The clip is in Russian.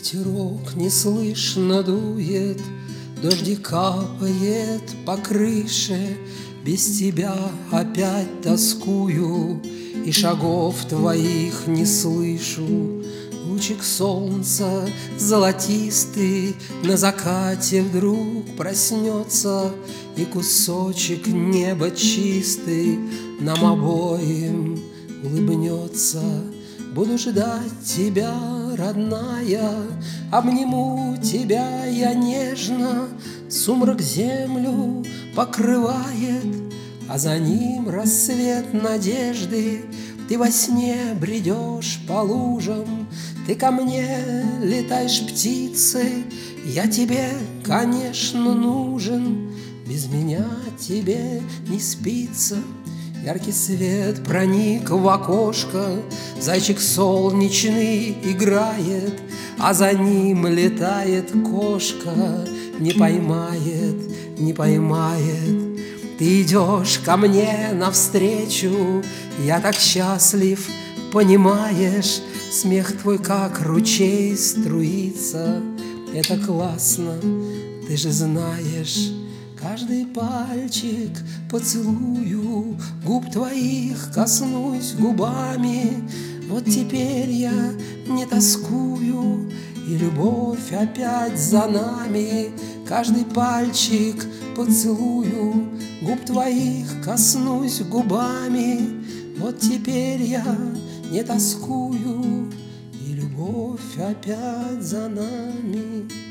Ветерок неслышно дует, дождик капает по крыше. Без тебя опять тоскую, и шагов твоих не слышу. Лучик солнца золотистый на закате вдруг проснется, и кусочек неба чистый нам обоим улыбнется. Буду ждать тебя, родная, обниму тебя я нежно. Сумрак землю покрывает, а за ним рассвет надежды. Ты во сне бредешь по лужам, ты ко мне летаешь птицей. Я тебе, конечно, нужен, без меня тебе не спится. Яркий свет проник в окошко, зайчик солнечный играет, а за ним летает кошка, не поймает, не поймает. Ты идешь ко мне навстречу, я так счастлив, понимаешь, смех твой как ручей струится. Это классно, ты же знаешь. Каждый пальчик поцелую, губ твоих коснусь губами. Вот теперь я не тоскую, и любовь опять за нами. Каждый пальчик поцелую, губ твоих коснусь губами. Вот теперь я не тоскую, и любовь опять за нами.